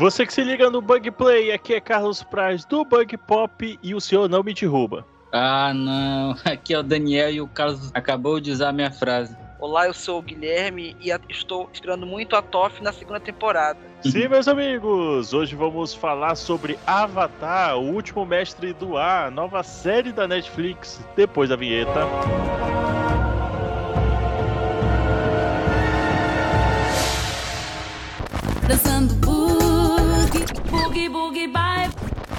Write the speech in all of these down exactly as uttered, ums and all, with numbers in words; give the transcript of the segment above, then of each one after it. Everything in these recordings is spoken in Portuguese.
Você que se liga no Bug Play, aqui é Carlos Praz do Bug Pop e o senhor não me derruba. Ah, não. Aqui é o Daniel e o Carlos acabou de usar a minha frase. Olá, eu sou o Guilherme e estou esperando muito a T O F na segunda temporada. Sim, meus amigos, hoje vamos falar sobre Avatar, o último mestre do ar, nova série da Netflix, depois da vinheta. Dançando boogie, boogie, boogie, bye.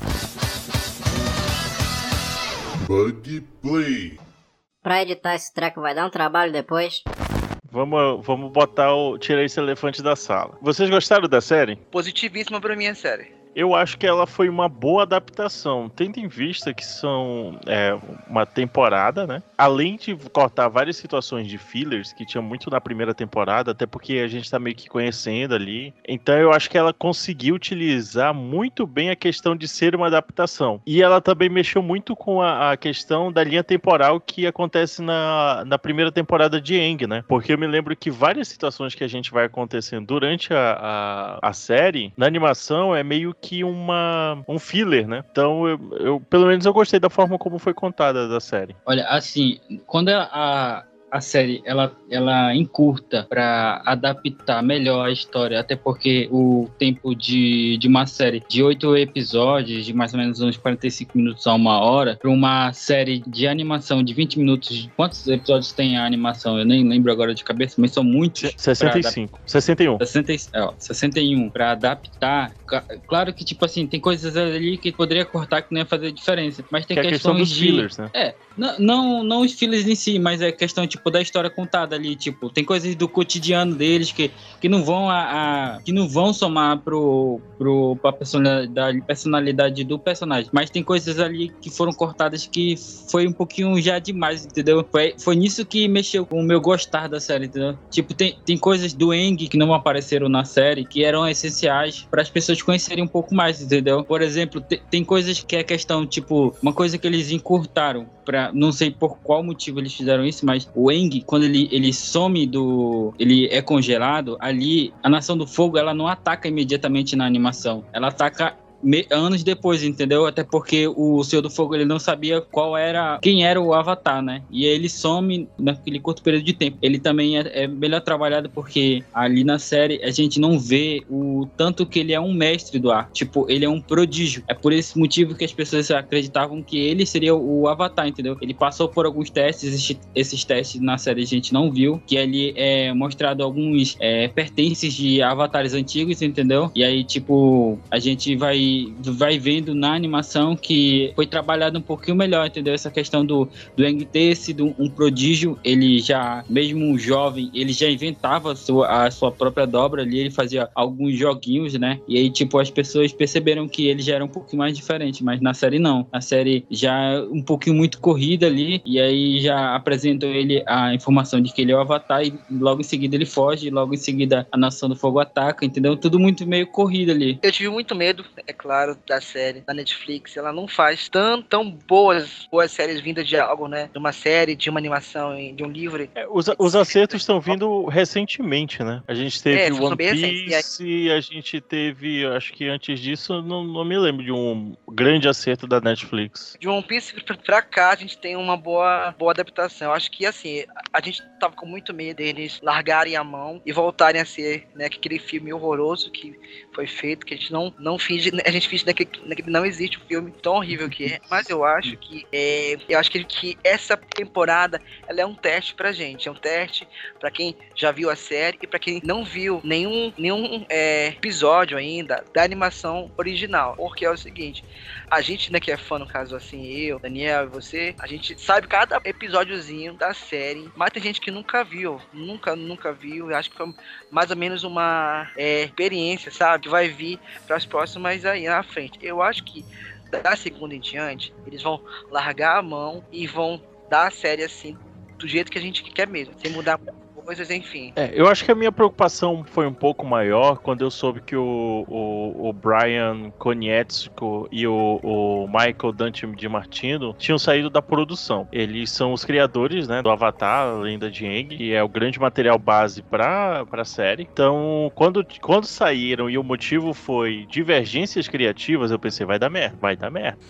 Bug Play. Pra editar esse treco vai dar um trabalho depois. Vamos, vamos botar o... tirar esse elefante da sala. Vocês gostaram da série? Positivíssima pra minha série. Eu acho que ela foi uma boa adaptação, tendo em vista que são é, uma temporada, né? Além de cortar várias situações de fillers, que tinha muito na primeira temporada, até porque a gente tá meio que conhecendo ali. Então eu acho que ela conseguiu utilizar muito bem a questão de ser uma adaptação. E ela também mexeu muito com a, a questão da linha temporal que acontece na, na primeira temporada de Aang, né? Porque eu me lembro que várias situações que a gente vai acontecendo durante a, a, a série, na animação, é meio que uma, um filler, né? Então, eu, eu, pelo menos eu gostei da forma como foi contada da série. Olha, assim, quando a, a série, ela, ela encurta para adaptar melhor a história, até porque o tempo de, de uma série de oito episódios, de mais ou menos uns quarenta e cinco minutos a uma hora, para uma série de animação de vinte minutos, quantos episódios tem a animação? Eu nem lembro agora de cabeça, mas são muitos. sessenta e cinco. sessenta e um. sessenta, ó, sessenta e um para adaptar. Claro que, tipo assim, tem coisas ali que poderia cortar que não ia fazer diferença, mas tem que questões é a questão dos de... fillers, né? É, não, não, não os fillers em si, mas é questão, tipo, da história contada ali, tipo, tem coisas do cotidiano deles que, que não vão a, a que não vão somar pro, pro, pra personalidade, personalidade do personagem, mas tem coisas ali que foram cortadas que foi um pouquinho já demais, entendeu? Foi, foi nisso que mexeu com o meu gostar da série, entendeu? Tipo, tem, tem coisas do Aang que não apareceram na série que eram essenciais para as pessoas conhecerem um pouco mais, entendeu? Por exemplo, te, tem coisas que é questão, tipo, uma coisa que eles encurtaram, pra, não sei por qual motivo eles fizeram isso, mas o Aang, quando ele, ele some do... ele é congelado, ali a Nação do Fogo, ela não ataca imediatamente na animação, ela ataca Me, anos depois, entendeu? Até porque o Senhor do Fogo, ele não sabia qual era, quem era o Avatar, né? E aí ele some naquele curto período de tempo. Ele também é, é melhor trabalhado porque ali na série a gente não vê o tanto que ele é um mestre do ar. Tipo, ele é um prodígio. É por esse motivo que as pessoas acreditavam que ele seria o Avatar, entendeu? Ele passou por alguns testes, esses, esses testes na série a gente não viu, que ali é mostrado alguns é, pertences de avatares antigos, entendeu? E aí, tipo, a gente vai vai vendo na animação que foi trabalhado um pouquinho melhor, entendeu? Essa questão do, do Aang ter sido um prodígio, ele já, mesmo jovem, ele já inventava a sua, a sua própria dobra ali, ele fazia alguns joguinhos, né? E aí, tipo, as pessoas perceberam que ele já era um pouquinho mais diferente, mas na série não. A série já é um pouquinho muito corrida ali, e aí já apresentam ele a informação de que ele é o Avatar, e logo em seguida ele foge, e logo em seguida a Nação do Fogo ataca, entendeu? Tudo muito meio corrido ali. Eu tive muito medo, é claro, da série da Netflix. Ela não faz tão, tão boas, boas séries vindas de algo, né? De uma série, de uma animação, de um livro. É, os, os acertos estão vindo recentemente, né? A gente teve é, One Piece e a gente teve, acho que antes disso, não, não me lembro de um grande acerto da Netflix. De One Piece pra cá, a gente tem uma boa, boa adaptação. Eu acho que, assim, a gente tava com muito medo deles largarem a mão e voltarem a ser, né, aquele filme horroroso que foi feito, que a gente não, não finge, a gente finge né, que, que não existe um filme tão horrível que é, mas eu acho que é, eu acho que, que essa temporada ela é um teste pra gente, é um teste pra quem já viu a série e pra quem não viu nenhum, nenhum é, episódio ainda da animação original, porque é o seguinte, a gente, né, que é fã, no caso assim, eu, Daniel e você, a gente sabe cada episódiozinho da série, mas tem gente que nunca viu, nunca, nunca viu, eu acho que foi mais ou menos uma é, experiência, sabe, que vai vir para as próximas aí na frente. Eu acho que da segunda em diante, eles vão largar a mão e vão dar a série assim, do jeito que a gente quer mesmo, sem mudar coisas, enfim. É, eu acho que a minha preocupação foi um pouco maior quando eu soube que o, o, o Brian Konietzko e o, o Michael Dante de Martino tinham saído da produção. Eles são os criadores, né, do Avatar, a Lenda de Aang, que é o grande material base para a série. Então, quando, quando saíram e o motivo foi divergências criativas, eu pensei, vai dar merda, vai dar merda.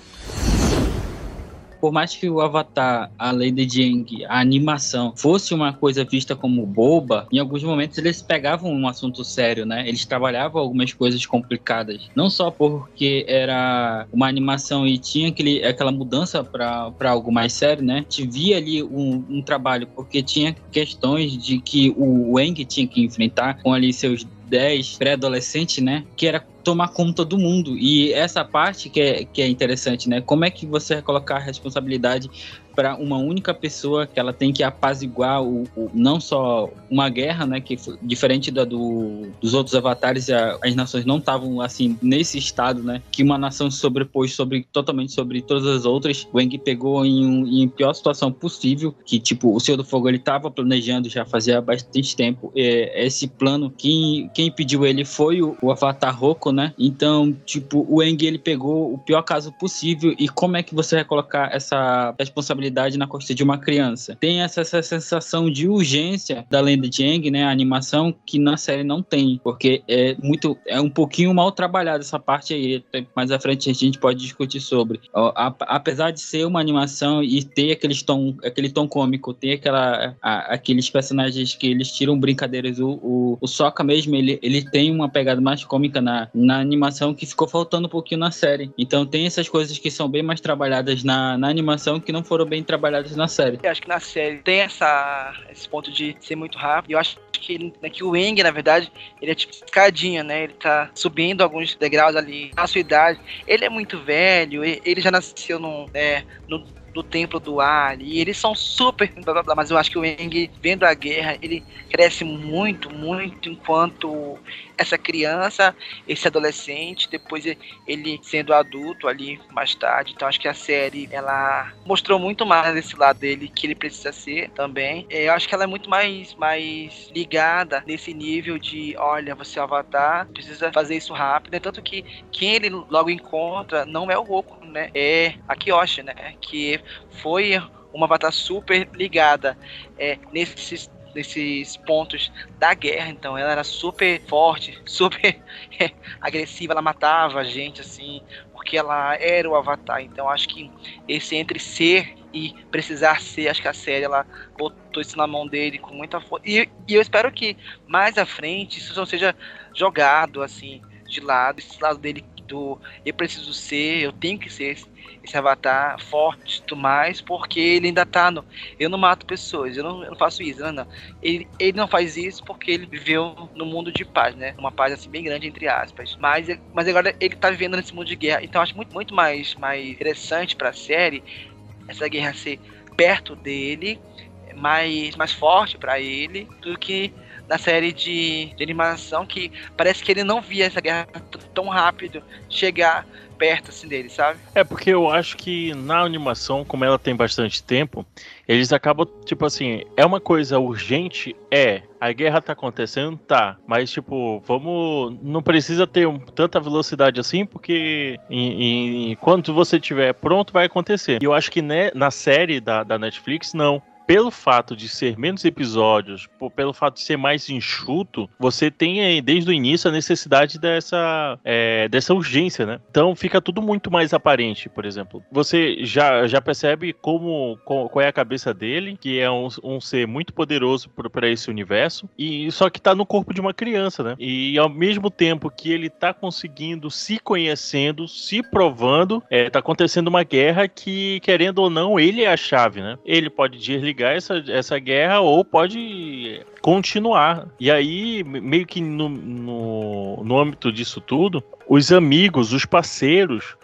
Por mais que o Avatar, a Lenda de Aang, a animação, fosse uma coisa vista como boba, em alguns momentos eles pegavam um assunto sério, né? Eles trabalhavam algumas coisas complicadas. Não só porque era uma animação e tinha aquele, aquela mudança para algo mais sério, né? Te via ali um, um trabalho, porque tinha questões de que o Aang tinha que enfrentar com ali seus dez pré-adolescentes, né? Que era tomar conta do mundo. E essa parte que é, que é interessante, né? Como é que você vai colocar a responsabilidade para uma única pessoa, que ela tem que apaziguar o, o, não só uma guerra, né? Que foi diferente da do, dos outros avatares, a, as nações não estavam assim nesse estado, né? Que uma nação se sobrepôs sobre, totalmente sobre todas as outras. O Aang pegou em, um, em pior situação possível, que tipo, o Senhor do Fogo ele estava planejando já fazia bastante tempo é, esse plano. Quem, quem impediu ele foi o, o Avatar Roku, né? Então, tipo, o Aang ele pegou o pior caso possível. E como é que você vai colocar essa responsabilidade na costa de uma criança? Tem essa, essa sensação de urgência da Lenda de Aang, né? A animação que na série não tem, porque é muito, é um pouquinho mal trabalhada essa parte aí. Mais à frente a gente pode discutir sobre. Apesar de ser uma animação e ter aquele tom, aquele tom cômico, ter aquela, a, aqueles personagens que eles tiram brincadeiras, o, o, o Sokka mesmo, ele, ele tem uma pegada mais cômica na, na animação que ficou faltando um pouquinho na série. Então tem essas coisas que são bem mais trabalhadas na, na animação que não foram bem trabalhadas na série. Eu acho que na série tem essa, esse ponto de ser muito rápido. Eu acho que, né, que o Aang, na verdade, ele é tipo escadinha, né? Ele tá subindo alguns degraus ali na sua idade. Ele é muito velho, ele já nasceu num, né, no do Templo do Ar, e eles são super blá, blá, blá, mas eu acho que o Aang, vendo a guerra, ele cresce muito, muito enquanto essa criança, esse adolescente, depois ele sendo adulto ali mais tarde. Então acho que a série, ela mostrou muito mais esse lado dele que ele precisa ser também. Eu acho que ela é muito mais, mais ligada nesse nível de, olha, você é o Avatar, precisa fazer isso rápido, né? Tanto que quem ele logo encontra não é o Roku, né? É a Kyoshi, né? Que foi uma Avatar super ligada é, nesses, nesses pontos da guerra. Então ela era super forte, super é, agressiva, ela matava a gente assim, porque ela era o Avatar. Então acho que esse entre ser e precisar ser, acho que a série ela botou isso na mão dele com muita força, e, e eu espero que mais à frente isso não seja jogado assim de lado, esse lado dele do eu preciso ser, eu tenho que ser esse, esse Avatar forte e tudo mais, porque ele ainda tá no, eu não mato pessoas, eu não, eu não faço isso, não, não. Ele, ele não faz isso porque ele viveu no mundo de paz, né, uma paz assim bem grande entre aspas, mas, mas agora ele tá vivendo nesse mundo de guerra. Então eu acho muito, muito mais, mais interessante pra série essa guerra ser perto dele, mais, mais forte pra ele, do que na série de, de animação, que parece que ele não via essa guerra t- tão rápido chegar perto assim dele, sabe? É porque eu acho que na animação, como ela tem bastante tempo, eles acabam, tipo assim, é uma coisa urgente, é, a guerra tá acontecendo, tá, mas tipo, vamos, não precisa ter um, tanta velocidade assim, porque em, em, quando você tiver pronto vai acontecer. E eu acho que né, na série da, da Netflix, não. Pelo fato de ser menos episódios, pelo fato de ser mais enxuto, você tem aí, desde o início a necessidade dessa, é, dessa urgência, né? Então fica tudo muito mais aparente, por exemplo. Você já, já percebe como, qual é a cabeça dele, que é um, um ser muito poderoso para esse universo, e só que tá no corpo de uma criança, né? E ao mesmo tempo que ele tá conseguindo, se conhecendo, se provando, é, tá acontecendo uma guerra que, querendo ou não, ele é a chave, né? Ele pode desligar Essa, essa guerra ou pode continuar. E aí, meio que no, no, no âmbito disso tudo, os amigos, os parceiros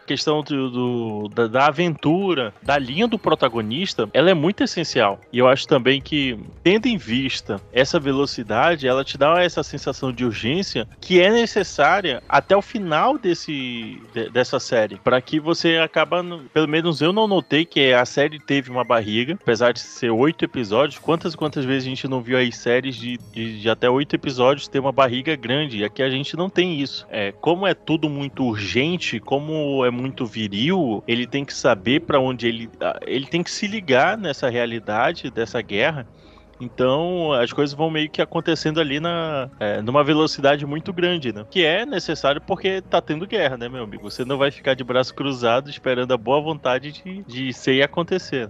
questão do, do- da, da aventura, da linha do protagonista, ela é muito essencial. E eu acho também que, tendo em vista essa velocidade, ela te dá essa sensação de urgência que é necessária até o final desse, de- dessa série, para que você acaba, no- pelo menos eu não notei que a série teve uma barriga, apesar de ser oito episódios. Quantas e quantas vezes a gente não viu aí séries de, de, de até oito episódios ter uma barriga grande? E aqui a gente não tem isso. É, como é tudo muito urgente, como é muito viril, ele tem que saber para onde ele, ah, ele tem que se ligar nessa realidade dessa guerra. Então as coisas vão meio que acontecendo ali na, é, numa velocidade muito grande, né? Que é necessário porque tá tendo guerra, né, meu amigo? Você não vai ficar de braço cruzado esperando a boa vontade de, de ser e acontecer, né?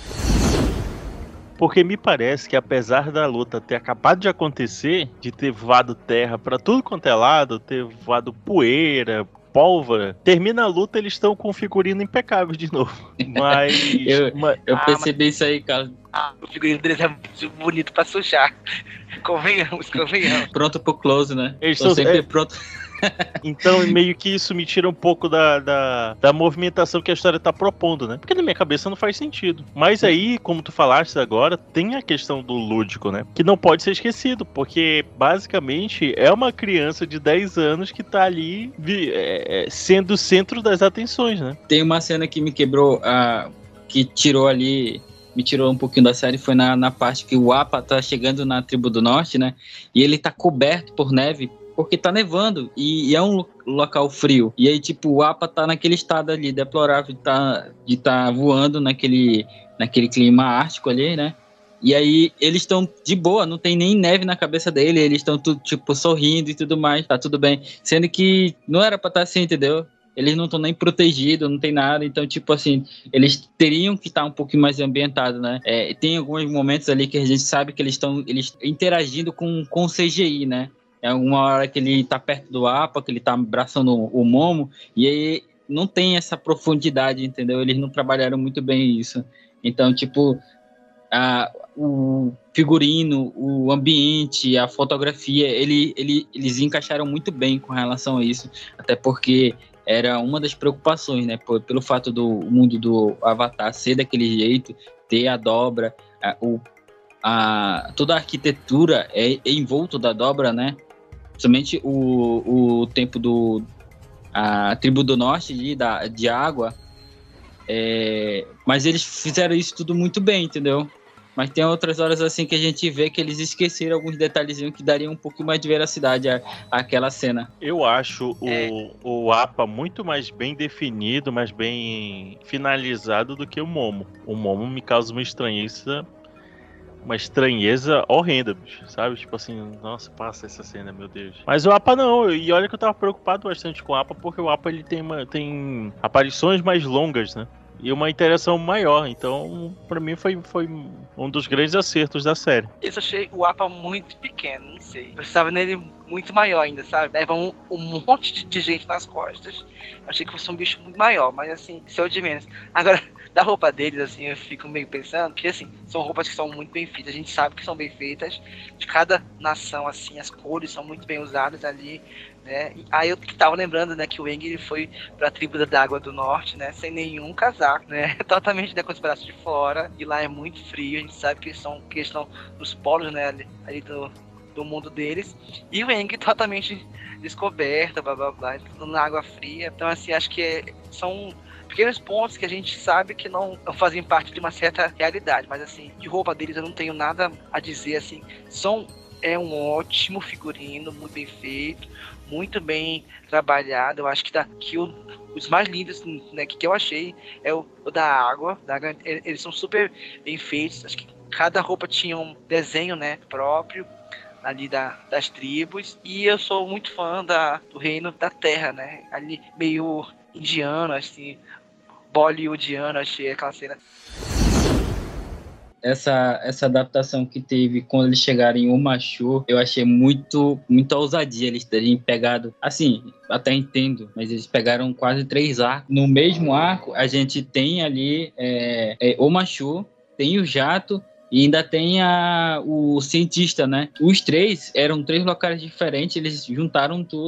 Porque me parece que apesar da luta ter acabado de acontecer, de ter voado terra pra tudo quanto é lado, ter voado poeira, pólvora, termina a luta, eles estão com figurino impecável de novo. Mas, Eu, mas eu Ah, percebi isso aí, cara. Ah, o figurino deles é muito bonito pra sujar. Convenhamos, convenhamos. Pronto pro close, né? Eles Tô são- sempre é- pronto. então meio que isso me tira um pouco da, da, da movimentação que a história tá propondo, né? Porque na minha cabeça não faz sentido. Mas aí, como tu falaste agora, tem a questão do lúdico, né? Que não pode ser esquecido, porque basicamente é uma criança de dez anos que tá ali vi- é, é, sendo o centro das atenções, né? Tem uma cena que me quebrou, ah, que tirou ali, me tirou um pouquinho da série, foi na, na parte que o Appa tá chegando na tribo do norte, né? E ele tá coberto por neve, porque tá nevando, e, e é um lo- local frio. E aí, tipo, o Appa tá naquele estado ali, deplorável, de tá, de tá voando naquele, naquele clima ártico ali, né? E aí, eles estão de boa, não tem nem neve na cabeça dele, eles estão tudo, tipo, sorrindo e tudo mais, tá tudo bem. Sendo que não era pra estar assim, entendeu? Eles não estão nem protegidos, não tem nada, então, tipo assim, eles teriam que estar um pouquinho mais ambientados, né? É, tem alguns momentos ali que a gente sabe que eles estão eles interagindo com, com o C G I, né? É uma hora que ele tá perto do Appa, que ele tá abraçando o, o Momo, e aí não tem essa profundidade, entendeu? Eles não trabalharam muito bem isso. Então, tipo, a, o figurino, o ambiente, a fotografia, ele, ele, eles encaixaram muito bem com relação a isso, até porque era uma das preocupações, né? Por, pelo fato do mundo do Avatar ser daquele jeito, ter a dobra, a, o, a, toda a arquitetura é, é envolto da dobra, né? Somente o, o tempo do a tribo do norte de, da, de água, é, mas eles fizeram isso tudo muito bem, entendeu? Mas tem outras horas assim que a gente vê que eles esqueceram alguns detalhezinhos que dariam um pouquinho mais de veracidade à, àquela cena. Eu acho É. o, o Appa muito mais bem definido, mais bem finalizado do que o Momo. O Momo me causa uma estranheza, uma estranheza horrenda, bicho, sabe? Tipo assim, nossa, passa essa cena, meu Deus. Mas o Appa não, e olha que eu tava preocupado bastante com o Appa, porque o Appa ele tem, uma, tem aparições mais longas, né? E uma interação maior, então pra mim foi, foi um dos grandes acertos da série. Eu achei o Appa muito pequeno, não sei. Eu precisava nele muito maior ainda, sabe? Leva um, um monte de, de gente nas costas. Eu achei que fosse um bicho muito maior, mas assim, isso é o de menos. Agora, da roupa deles, assim, eu fico meio pensando que, assim, são roupas que são muito bem feitas. A gente sabe que são bem feitas. De cada nação, assim, as cores são muito bem usadas ali, né? E aí eu tava lembrando, né, que o Aang, ele foi pra tribo da Água do Norte, né, sem nenhum casaco, né? Totalmente, né, com os braços de fora. E lá é muito frio. A gente sabe que eles são, que eles estão nos polos, né, ali, ali do, do mundo deles. E o Aang totalmente descoberto, blá blá blá, tudo na água fria. Então, assim, acho que é, são pequenos pontos que a gente sabe que não, não fazem parte de uma certa realidade. Mas, assim, de roupa deles eu não tenho nada a dizer, assim. São, é um ótimo figurino, muito bem feito, muito bem trabalhado. Eu acho que, tá, que o, os mais lindos, né, que, que eu achei é o, o da água. Da, eles são super bem feitos. Acho que cada roupa tinha um desenho, né, próprio ali da, das tribos. E eu sou muito fã da, do Reino da Terra, né? Ali meio indiano, assim, bollywoodiano, achei aquela cena. Essa, essa adaptação que teve quando eles chegaram em Umashu, eu achei muito, muita ousadia eles terem pegado, assim, até entendo, mas eles pegaram quase três arcos. No mesmo arco, a gente tem ali é, é, Umashu, tem o Jato, e ainda tem a, o cientista, né? Os três eram três locais diferentes, eles juntaram tudo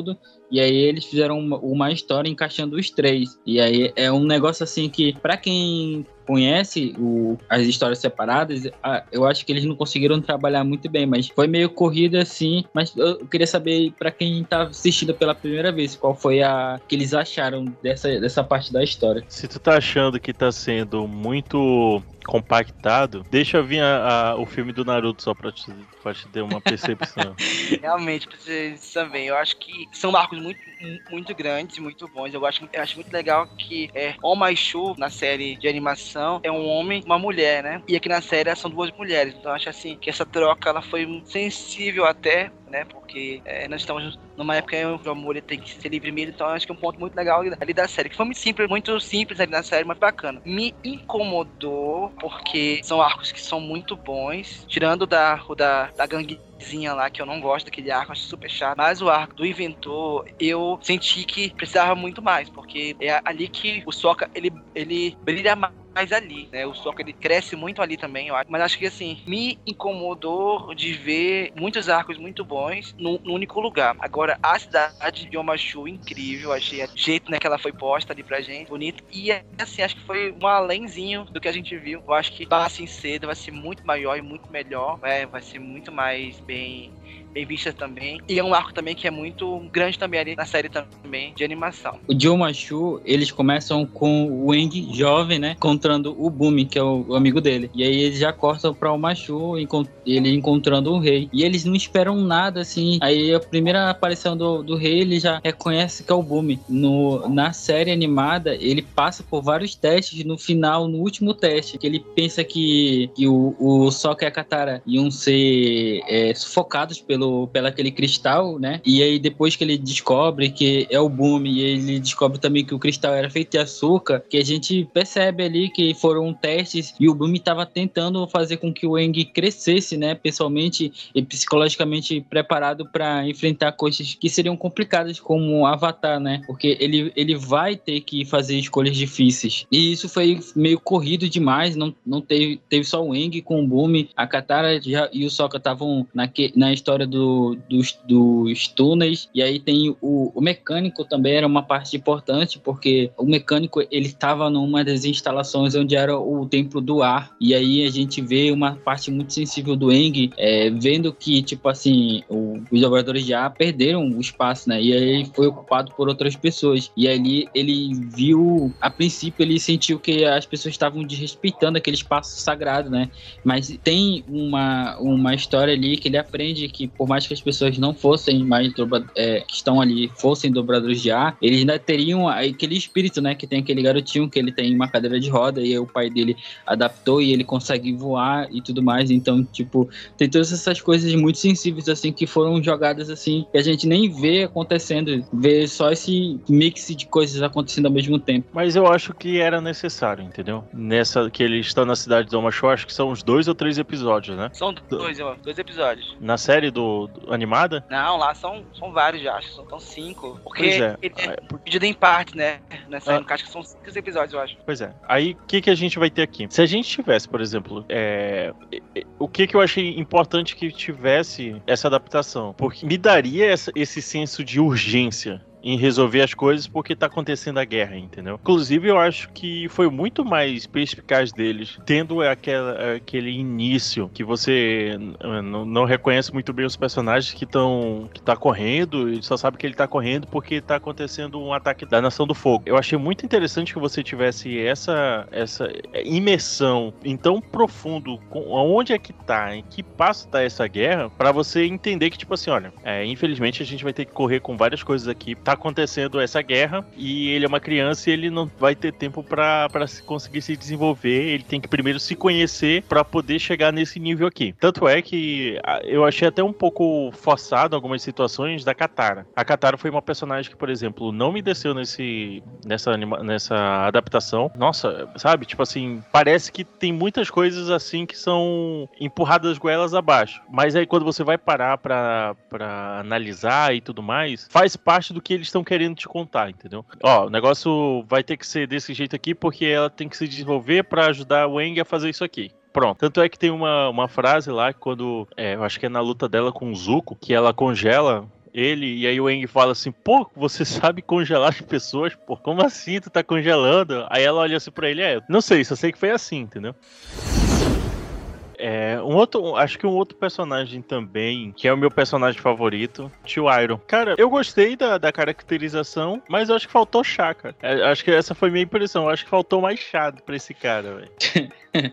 E aí eles fizeram uma, uma história encaixando os três. E aí é um negócio assim que, pra quem conhece o, as histórias separadas, a, eu acho que eles não conseguiram trabalhar muito bem, mas foi meio corrida assim. Mas eu queria saber, pra quem tá assistindo pela primeira vez, qual foi a que eles acharam dessa, dessa parte da história. Se tu tá achando que tá sendo muito compactado, deixa eu vir a, a, o filme do Naruto só pra te, pra te ter uma percepção. Realmente, pra vocês também. Eu acho que são marcos muito, muito grandes e muito bons. Eu acho, eu acho muito legal que é, Omaishu, na série de animação, é um homem e uma mulher, né? E aqui na série são duas mulheres. Então eu acho assim que essa troca ela foi sensível até, né? Porque é, nós estamos numa época em que o amor tem que ser livre mesmo, então eu acho que é um ponto muito legal ali, ali da série. Que foi muito simples, muito simples ali na série, mas bacana. Me incomodou porque são arcos que são muito bons, tirando da, o da, da ganguezinha lá, que eu não gosto daquele arco, acho super chato. Mas o arco do inventor, eu senti que precisava muito mais, porque é ali que o Sokka, ele, ele brilha mais. mais ali, né? O Sokka, ele cresce muito ali também, eu acho. Mas acho que, assim, me incomodou de ver muitos arcos muito bons num, num único lugar. Agora, a cidade de Omashu, incrível. Achei o jeito, né, que ela foi posta ali pra gente, bonito. E, assim, acho que foi um alémzinho do que a gente viu. Eu acho que Passa em Cedo vai ser muito maior e muito melhor. Né? Vai ser muito mais bem... bem vista também. E é um arco também que é muito grande também ali na série também de animação. O de Omashu, eles começam com o Aang jovem, né? Encontrando o Bumi, que é o, o amigo dele. E aí eles já cortam pra Omashu, encont- ele encontrando o rei. E eles não esperam nada, assim. Aí a primeira aparição do, do rei, ele já reconhece que é o Bumi. No, na série animada, ele passa por vários testes. No final, no último teste, que ele pensa que, que o, o Sokka e a Katara iam ser é, sufocados pelo, pelo aquele cristal, né? E aí depois que ele descobre que é o Bumi, e ele descobre também que o cristal era feito de açúcar, que a gente percebe ali que foram testes e o Bumi estava tentando fazer com que o Aang crescesse, né? Pessoalmente e psicologicamente preparado para enfrentar coisas que seriam complicadas como Avatar, né? Porque ele, ele vai ter que fazer escolhas difíceis. E isso foi meio corrido demais, não, não teve, teve só o Aang com o Bumi, a Katara já, e o Sokka estavam na, na história do, dos, dos túneis, e aí tem o, o mecânico também era uma parte importante, porque o mecânico ele estava numa das instalações onde era o templo do ar, e aí a gente vê uma parte muito sensível do Aang, é, vendo que, tipo assim, o, os dobradores de ar perderam o espaço, né, e aí ele foi ocupado por outras pessoas, e ali ele viu, a princípio ele sentiu que as pessoas estavam desrespeitando aquele espaço sagrado, né, mas tem uma, uma história ali que ele aprende que por mais que as pessoas não fossem mais dobra, é, que estão ali, fossem dobradores de ar, eles ainda teriam aquele espírito, né, que tem aquele garotinho que ele tem uma cadeira de roda e aí o pai dele adaptou e ele consegue voar e tudo mais, então, tipo, tem todas essas coisas muito sensíveis, assim, que foram jogadas, assim, que a gente nem vê acontecendo, vê só esse mix de coisas acontecendo ao mesmo tempo. Mas eu acho que era necessário, entendeu? Nessa, que eles estão na cidade de Omashu, acho que são uns dois ou três episódios, né? São dois, ó, dois episódios. Na série do, do animada? Não, lá são, são vários já, acho que são, são cinco. Porque Pois é. ele é dividido em partes, né? Nessa, ah. Acho que são cinco episódios, eu acho. Pois é. Aí, o que, que a gente vai ter aqui? Se a gente tivesse, por exemplo, é... o que, que eu achei importante que tivesse essa adaptação? Porque me daria essa, esse senso de urgência em resolver as coisas porque tá acontecendo a guerra, entendeu? Inclusive, eu acho que foi muito mais perspicaz deles, tendo aquela, aquele início que você não, não reconhece muito bem os personagens que estão que tá correndo e só sabe que ele tá correndo porque tá acontecendo um ataque da Nação do Fogo. Eu achei muito interessante que você tivesse essa, essa imersão em tão profundo, com, onde é que tá, em que passo tá essa guerra, pra você entender que, tipo assim, olha, é, infelizmente a gente vai ter que correr com várias coisas aqui, tá acontecendo essa guerra e ele é uma criança e ele não vai ter tempo pra, pra conseguir se desenvolver, ele tem que primeiro se conhecer pra poder chegar nesse nível aqui. Tanto é que eu achei até um pouco forçado algumas situações da Katara. A Katara foi uma personagem que, por exemplo, não me desceu nesse, nessa, anima, nessa adaptação. Nossa, sabe? Tipo assim, parece que tem muitas coisas assim que são empurradas goelas abaixo. Mas aí quando você vai parar pra, pra analisar e tudo mais, faz parte do que eles estão querendo te contar, entendeu? Ó, o negócio vai ter que ser desse jeito aqui porque ela tem que se desenvolver pra ajudar o Aang a fazer isso aqui. Pronto. Tanto é que tem uma, uma frase lá, quando, é, eu acho que é na luta dela com o Zuko, que ela congela ele, e aí o Aang fala assim, pô, você sabe congelar as pessoas? Pô, como assim tu tá congelando? Aí ela olha assim pra ele, é, não sei, só sei que foi assim, entendeu? É, um outro, acho que um outro personagem também, que é o meu personagem favorito, Tio Iroh. Cara, eu gostei da, da caracterização, mas eu acho que faltou chá, cara. É, acho que essa foi minha impressão, eu acho que faltou mais chá pra esse cara, velho.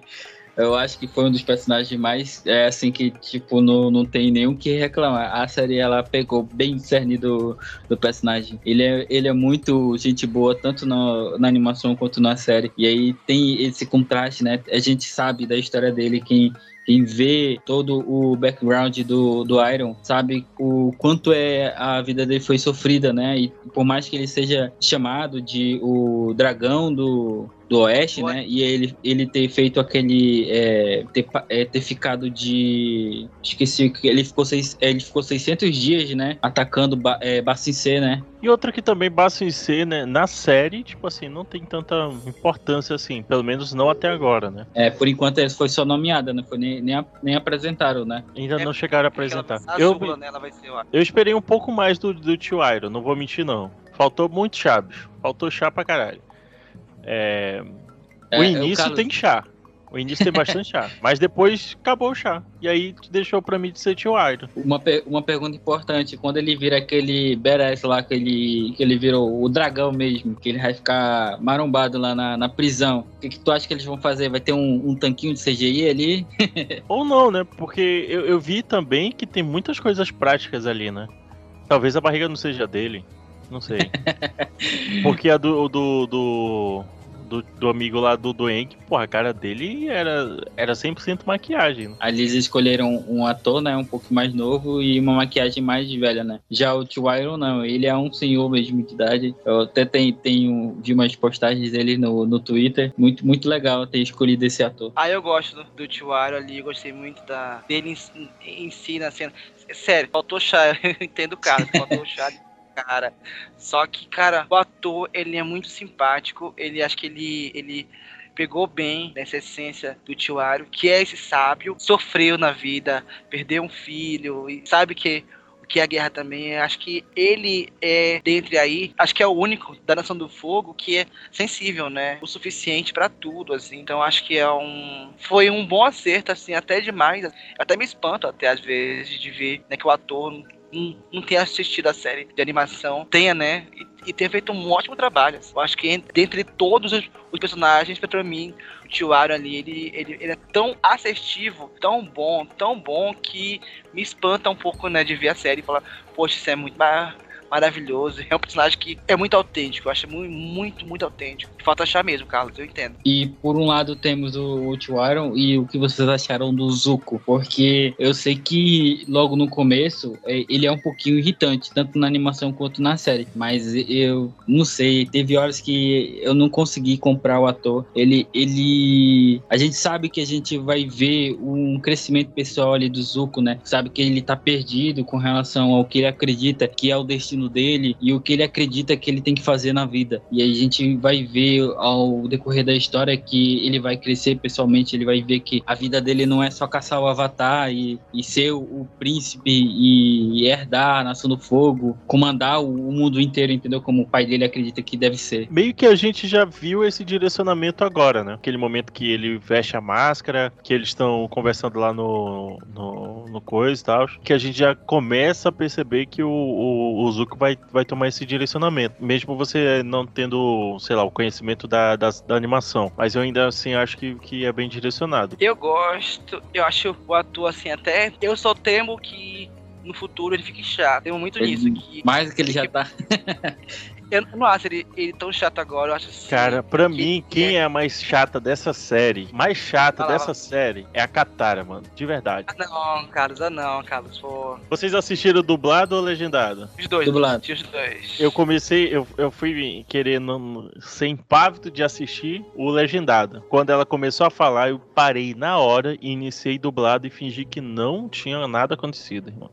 Eu acho que foi um dos personagens mais, é, assim, que, tipo, não, não tem nem o que reclamar. A série, ela pegou bem o cerne do, do personagem. Ele é, ele é muito gente boa, tanto na, na animação quanto na série. E aí tem esse contraste, né? A gente sabe da história dele, quem... Quem vê todo o background do, do Iroh sabe o quanto é a vida dele foi sofrida, né? E por mais que ele seja chamado de o dragão do, do Oeste, né? E ele, ele ter feito aquele... É, ter, é, ter ficado de... Esqueci, ele ficou, seis, ele ficou seiscentos dias, né? Atacando ba, é, Ba Sing Se, né? E outra que também Ba Sing Se, né? Na série, tipo assim, não tem tanta importância assim. Pelo menos não até agora, né? É, por enquanto ela foi só nomeada, né? Foi nem, nem, nem apresentaram, né? Ainda É, não chegaram a apresentar. Eu, Eu, nela vai ser, ó. eu esperei um pouco mais do, do Tio Iroh, não vou mentir não. Faltou muito chá, bicho. Faltou chá pra caralho. É... É, o é início o Carlos... tem chá. O início tem bastante chá. Mas depois acabou o chá. E aí deixou pra mim de ser Tio Iroh. Uma, per- uma pergunta importante. Quando ele vira aquele badass lá, que ele, que ele virou o dragão mesmo, que ele vai ficar marombado lá na, na prisão, o que, que tu acha que eles vão fazer? Vai ter um, um tanquinho de C G I ali? Ou não, né? Porque eu, eu vi também que tem muitas coisas práticas ali, né? Talvez a barriga não seja dele. Não sei. Porque a do... do, do... Do, do amigo lá do Doenk, porra, a cara dele era, era cem por cento maquiagem. Né? Ali eles escolheram um ator, né, um pouco mais novo e uma maquiagem mais velha, né? Já o Tio Iroh, não, ele é um senhor mesmo de idade. Eu até tenho, tenho vi umas postagens dele no, no Twitter. Muito, muito legal ter escolhido esse ator. Ah, eu gosto do, do Tio Iroh ali, eu gostei muito da, dele em, em si na cena. Sério, faltou chá, eu entendo o cara, faltou chá. Cara, só que, cara, o ator, ele é muito simpático, ele, acho que ele, ele pegou bem nessa essência do Tio Iroh, que é esse sábio, sofreu na vida, perdeu um filho, e sabe que o que é a guerra também, acho que ele é, dentre aí, acho que é o único da Nação do Fogo que é sensível, né, o suficiente pra tudo, assim, então acho que é um, foi um bom acerto, assim, até demais, até me espanto até às vezes de ver, né, que o ator Não, não tenha assistido a série de animação, tenha, né, e, e tenha feito um ótimo trabalho. Eu acho que entre, dentre todos os, os personagens, pra mim, o Tio Iroh ali, ele, ele, ele é tão assertivo, tão bom, tão bom, que me espanta um pouco, né, de ver a série e falar, poxa, isso é muito mar- maravilhoso. É um personagem que é muito autêntico, eu acho muito, muito, muito autêntico. Falta achar mesmo, Carlos, eu entendo. E por um lado temos o, o Tio Iroh e o que vocês acharam do Zuko, porque eu sei que logo no começo é, ele é um pouquinho irritante, tanto na animação quanto na série, mas eu não sei, teve horas que eu não consegui comprar o ator. Ele, ele, a gente sabe que a gente vai ver um crescimento pessoal ali do Zuko, né? Sabe que ele tá perdido com relação ao que ele acredita que é o destino dele e o que ele acredita que ele tem que fazer na vida. E aí a gente vai ver ao decorrer da história que ele vai crescer pessoalmente, ele vai ver que a vida dele não é só caçar o Avatar e, e ser o, o príncipe e, e herdar a Nação do Fogo, comandar o, o mundo inteiro, entendeu? Como o pai dele acredita que deve ser. Meio que a gente já viu esse direcionamento agora, né? Aquele momento que ele veste a máscara, que eles estão conversando lá no, no, no coisa e tal, que a gente já começa a perceber que o, o, o Zuko vai, vai tomar esse direcionamento, mesmo você não tendo, sei lá, o conhecimento da, da, da animação, mas eu ainda assim acho que, que é bem direcionado. Eu gosto, eu acho o ator assim, até eu só temo que no futuro ele fique chato, temo muito Ele- nisso que, Mais do que ele já tá. eu não acho ele, ele tão chato agora, eu acho assim, Cara, pra que- mim, que quem é- é a mais chata dessa série, mais chata Vai lá, dessa vai. série, é a Katara, mano, de verdade. Ah não, Carlos, ah não, Carlos, pô, Vocês assistiram dublado ou legendado? os dois, Dublado. assisti os dois. Eu comecei, eu, eu fui querendo, sem impávido de assistir o legendado. Quando ela começou a falar, eu parei na hora e iniciei dublado e fingi que não tinha nada acontecido, irmão.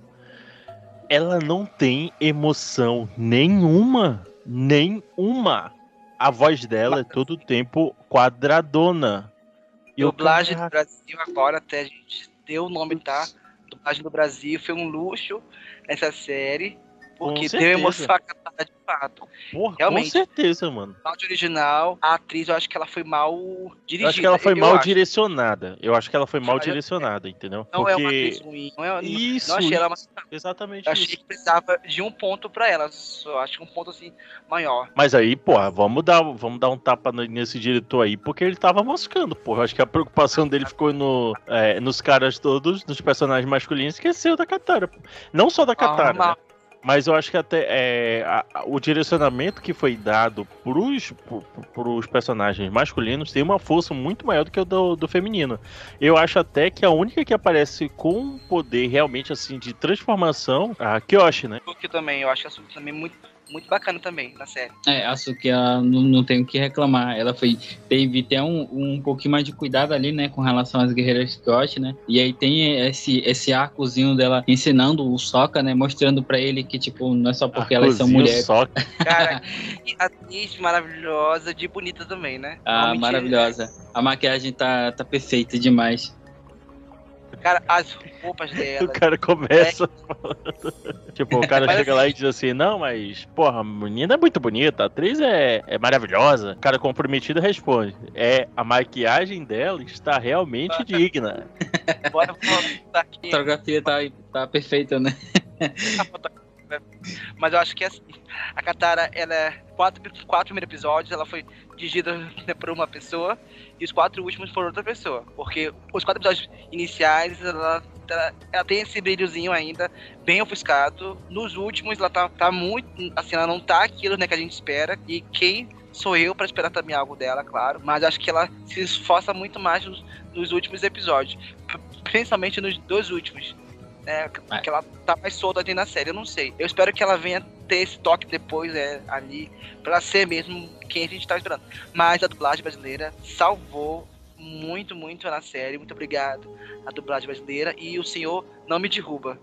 Ela não tem emoção nenhuma, nenhuma. A voz dela é todo o tempo quadradona. E eu, Dublagem do caraca, Brasil agora até a gente deu o nome, tá? Dublagem do Brasil foi um luxo essa série. Porque Com deu certeza. emoção a Katara de fato. Porra, Realmente. com certeza, mano. No áudio original, a atriz, eu acho que ela foi mal dirigida. Eu acho que ela foi eu mal acho. direcionada. Eu acho que ela foi mal Ah, eu- direcionada, entendeu? Não é uma Porque atriz ruim. Não, é, isso, não achei ela uma... isso, exatamente Eu achei isso. que precisava de um ponto pra ela. Só acho que um ponto assim maior. Mas aí, porra, vamos dar, vamos dar um tapa no- nesse diretor aí, porque ele tava moscando, porra. Eu acho que a preocupação dele ficou no, é, nos caras todos, nos personagens masculinos, esqueceu da Katara. pô. Não só da Katara, Normal. né? Mas eu acho que até é, a- a- o direcionamento que foi dado pros, pro- pros personagens masculinos tem uma força muito maior do que o do, do feminino. Eu acho até que a única que aparece com poder realmente assim de transformação, a Kyoshi, né? Porque também, eu acho que a Suki também muito, muito bacana também na série. É, a Suki, ela não, não tem o que reclamar. Ela foi, teve até um, um pouquinho mais de cuidado ali, né, com relação às guerreiras Kyoshi, né? E aí tem esse, esse arcozinho dela ensinando o Sokka, né, mostrando pra ele que, tipo, não é só porque elas são Arcozinho mulheres. só. Cara, que atriz maravilhosa, de bonita também, né? Ah, Realmente, maravilhosa. A maquiagem tá, tá perfeita demais. Cara, as roupas O dela. cara começa falando. Tipo, o cara Mas chega assim- lá e diz assim, não, mas, porra, a menina é muito bonita, a atriz é, é maravilhosa. O cara comprometido responde, é, a maquiagem dela está realmente digna. Bora voltar A aqui. fotografia tá, tá perfeita, né? A fotografia. Mas eu acho que assim, a Katara, ela é quatro, quatro primeiros episódios, ela foi dirigida por uma pessoa e os quatro últimos por outra pessoa. Porque os quatro episódios iniciais, ela, ela, ela tem esse brilhozinho ainda, bem ofuscado. Nos últimos, ela tá, tá muito, assim, ela não tá aquilo, né, que a gente espera. E quem sou eu pra esperar também algo dela, claro. Mas acho que ela se esforça muito mais nos, nos últimos episódios. Principalmente nos dois últimos. É, que ela tá mais solta ali na série, eu não sei. Eu espero que ela venha ter esse toque depois, é, ali, pra ser mesmo quem a gente tá esperando. Mas a dublagem brasileira salvou muito, muito na série. Muito obrigado à dublagem brasileira. E o senhor não me derruba.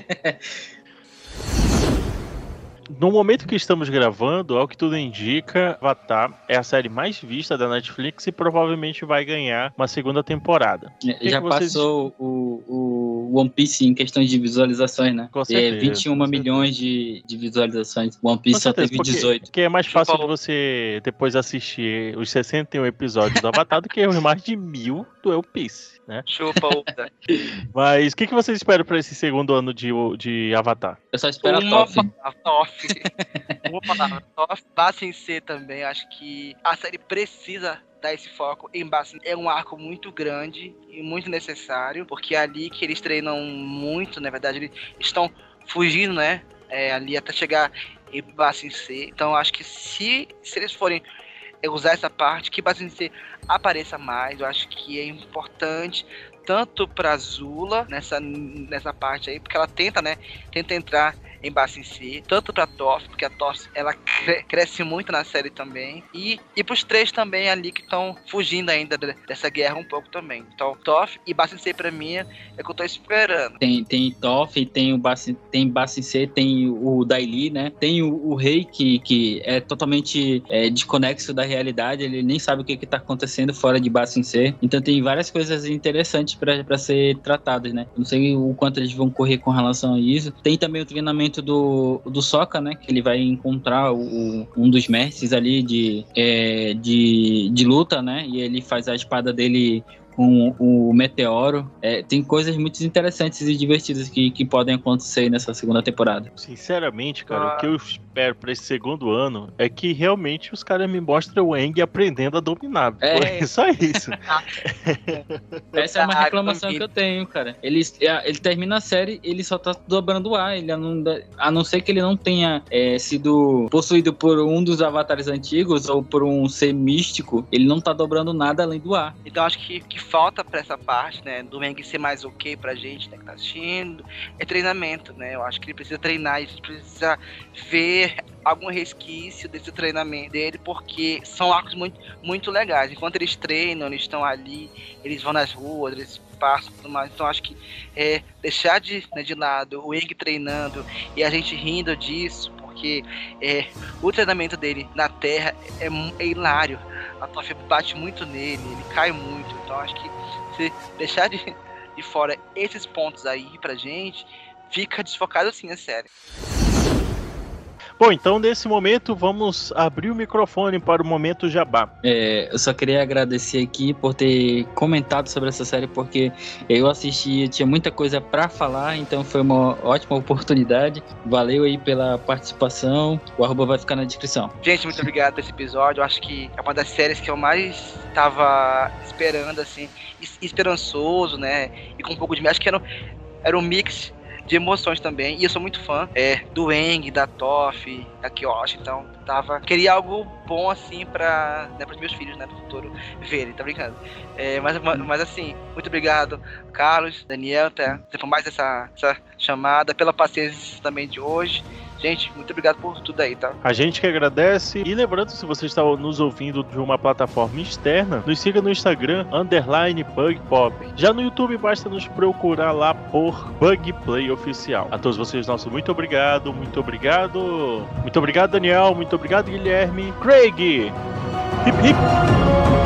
No momento que estamos gravando, ao que tudo indica, Avatar é a série mais vista da Netflix e provavelmente vai ganhar uma segunda temporada. que Já que vocês- passou o, o One Piece em questões de visualizações, né? Com É certeza, vinte e um com certeza. milhões de, de visualizações. One Piece Com só certeza, teve porque, dezoito. porque é mais fácil de Chupa o- você depois assistir os sessenta e um episódios do Avatar do que os mais de mil do One Piece, né? Chupa outra. Mas o que, que vocês esperam para esse segundo ano de, de Avatar? Eu só espero a Uma top. palavra, Toff. Uma palavra, Toff. Bassin C também, acho que a série precisa dar esse foco em Bassin. É um arco muito grande e muito necessário, porque é ali que eles treinam muito, na verdade, eles estão fugindo, né? É, ali até chegar em Bassin C. Então, acho que se, se eles forem usar essa parte, que Bassin C apareça mais, eu acho que é importante tanto pra Zula nessa, nessa parte aí, porque ela tenta, né, tenta entrar em Bassin C, tanto pra Toph, porque a Toph, ela cre- cresce muito na série também, e, e pros três também ali que estão fugindo ainda de- dessa guerra um pouco também. Então, Toph e Bassin C pra mim é o que eu tô esperando. Tem, tem Toff, tem o Bassin, tem Bassin C, tem o Daily, né? Tem o, o Rei, que, que é totalmente é, desconexo da realidade, ele nem sabe o que que tá acontecendo fora de Bassin C. Então tem várias coisas interessantes pra, pra ser tratadas, né? Não sei o quanto eles vão correr com relação a isso. Tem também o treinamento do, do Sokka, né? Que ele vai encontrar o, o- um dos mestres ali de, é, de, de luta, né? E ele faz a espada dele com o meteoro. É, tem coisas muito interessantes e divertidas que, que podem acontecer nessa segunda temporada. Sinceramente, cara, Ah. o que eu espero pra esse segundo ano é que realmente os caras me mostrem o Aang aprendendo a dominar. É. Pô, só isso. Essa é uma Ah, reclamação também. que eu tenho, cara. Ele, ele termina a série, ele só tá dobrando o ar. Ele não, a não ser que ele não tenha é, sido possuído por um dos avatares antigos ou por um ser místico, ele não tá dobrando nada além do ar. Então acho que que falta pra essa parte, né, do Meng ser mais ok pra gente, né, que tá assistindo, é treinamento, né? Eu acho que ele precisa treinar, a gente precisa ver algum resquício desse treinamento dele, porque são arcos muito, muito legais. Enquanto eles treinam, eles estão ali, eles vão nas ruas, eles passam e tudo mais. Então acho que é deixar de, né, de lado o Eng treinando e a gente rindo disso, porque é, o treinamento dele na Terra é, mu- é hilário. A Toph bate muito nele, ele cai muito. Então acho que se deixar de, de fora esses pontos aí pra gente, fica desfocado assim a série. Bom, então nesse momento vamos abrir o microfone para o momento jabá. É, eu só queria agradecer aqui por ter comentado sobre essa série, porque eu assisti, tinha muita coisa pra falar, então foi uma ótima oportunidade. Valeu aí pela participação, o arroba vai ficar na descrição. Gente, muito obrigado por esse episódio. Eu acho que é uma das séries que eu mais tava esperando, assim, esperançoso, né? E com um pouco de... Acho que era, era um mix de emoções também. E eu sou muito fã é, do Aang, da Toph, da Kyoshi, então tava... Queria algo bom, assim, pra, né, pros meus filhos, né, no futuro verem, tá brincando? É, mas, mas, assim, muito obrigado, Carlos, Daniel, tá, por mais essa, essa chamada, pela paciência também de hoje. Gente, muito obrigado por tudo aí, tá? A gente que agradece. E lembrando, se você está nos ouvindo de uma plataforma externa, nos siga no Instagram, underline Bug Pop. Já no YouTube, basta nos procurar lá por Bug Play Oficial. A todos vocês, nosso muito obrigado, muito obrigado. Muito obrigado, Daniel. Muito obrigado, Guilherme. Craig! Hip, hip!